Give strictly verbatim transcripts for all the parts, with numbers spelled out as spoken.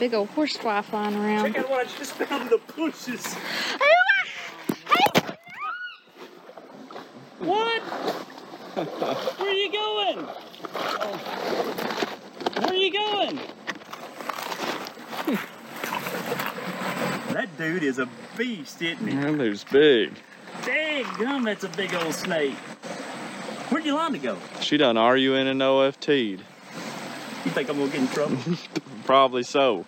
big old horsefly flying around. Check out what I just found in the bushes. What? Where are you going? Where are you going? That dude is a beast, isn't he? That dude's big. Dang gum, that's a big old snake. Where'd Yolanda go? She done R U N and O F T'd. You think I'm gonna get in trouble? Probably so.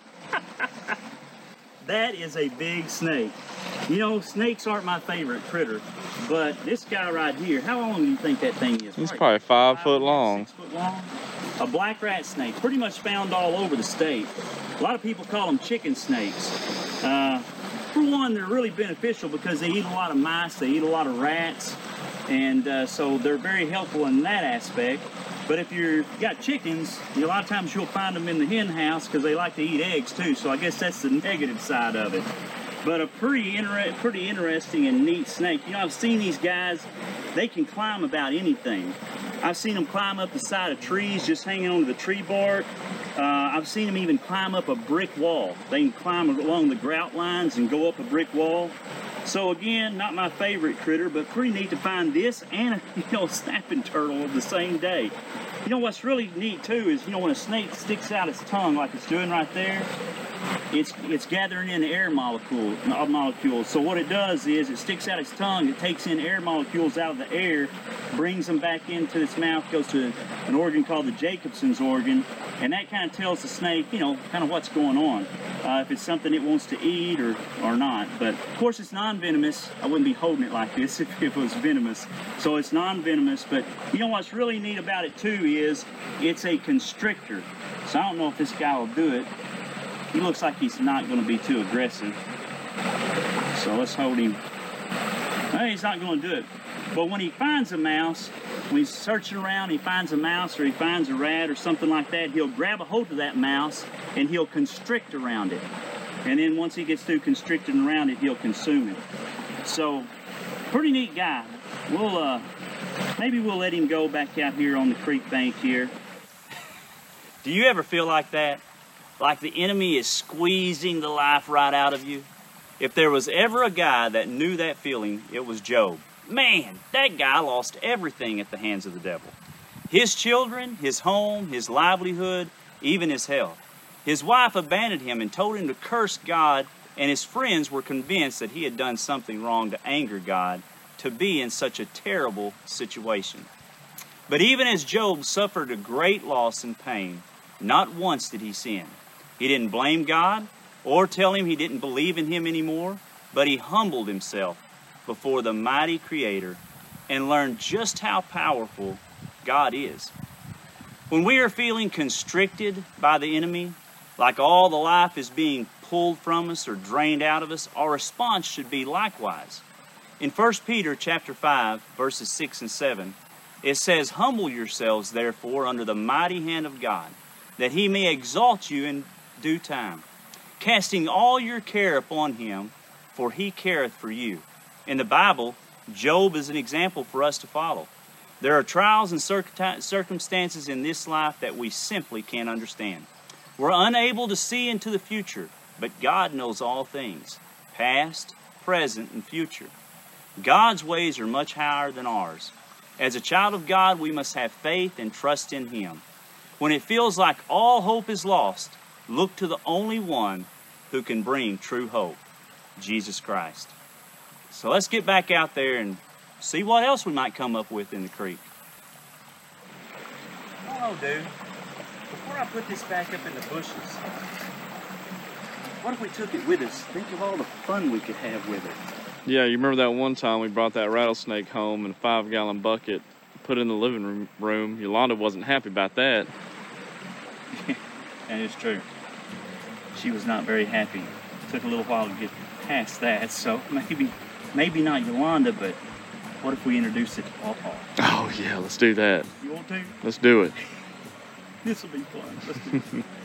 That is a big snake. You know, snakes aren't my favorite critter, but this guy right here, how long do you think that thing is? He's probably five, five foot long. Six foot long. A black rat snake, pretty much found all over the state. A lot of people call them chicken snakes. Uh, for one, they're really beneficial because they eat a lot of mice, they eat a lot of rats, and uh, so they're very helpful in that aspect. But if you've got chickens, a lot of times you'll find them in the hen house because they like to eat eggs too, so I guess that's the negative side of it. But a pretty, inter pretty interesting and neat snake. You know, I've seen these guys, they can climb about anything. I've seen them climb up the side of trees, just hanging onto the tree bark. Uh, I've seen them even climb up a brick wall. They can climb along the grout lines and go up a brick wall. So again, not my favorite critter, but pretty neat to find this and a you know, snapping turtle the same day. You know what's really neat too is, you know, when a snake sticks out its tongue like it's doing right there, it's it's gathering in air molecule, molecules. So what it does is it sticks out its tongue, it takes in air molecules out of the air, brings them back into its mouth, goes to an organ called the Jacobson's organ, and that kind of tells the snake, you know, kind of what's going on. Uh, if it's something it wants to eat or, or not. But of course it's non-venomous. I wouldn't be holding it like this if it was venomous. So it's non-venomous, but you know what's really neat about it too is it's a constrictor. So I don't know if this guy will do it. He looks like he's not going to be too aggressive. So let's hold him. Well, he's not going to do it. But when he finds a mouse, when he's searching around, he finds a mouse or he finds a rat or something like that, he'll grab a hold of that mouse and he'll constrict around it. And then once he gets through constricting around it, he'll consume it. So, pretty neat guy. We'll, uh, maybe we'll let him go back out here on the creek bank here. Do you ever feel like that? Like the enemy is squeezing the life right out of you? If there was ever a guy that knew that feeling, it was Job. Man, that guy lost everything at the hands of the devil. His children, his home, his livelihood, even his health. His wife abandoned him and told him to curse God, and his friends were convinced that he had done something wrong to anger God to be in such a terrible situation. But even as Job suffered a great loss and pain, not once did he sin. He didn't blame God or tell him he didn't believe in him anymore, but he humbled himself before the mighty Creator and learned just how powerful God is. When we are feeling constricted by the enemy, like all the life is being pulled from us or drained out of us, our response should be likewise. In First Peter chapter five, verses six and seven, it says, "Humble yourselves, therefore, under the mighty hand of God, that he may exalt you in due time, casting all your care upon him, for he careth for you." In the Bible, Job is an example for us to follow. There are trials and circumstances in this life that we simply can't understand. We're unable to see into the future, but God knows all things, past, present, and future. God's ways are much higher than ours. As a child of God, we must have faith and trust in him. When it feels like all hope is lost, look to the only one who can bring true hope, Jesus Christ. So let's get back out there and see what else we might come up with in the creek. Oh, dude. Before I put this back up in the bushes, what if we took it with us? Think of all the fun we could have with it. Yeah, you remember that one time we brought that rattlesnake home in a five-gallon bucket, put it in the living room. Yolanda wasn't happy about that. That is true. She was not very happy. It took a little while to get past that, so maybe maybe not Yolanda, but what if we introduce it to Pawpaw? Oh yeah, let's do that. You want to? Let's do it. This will be fun. Let's do it.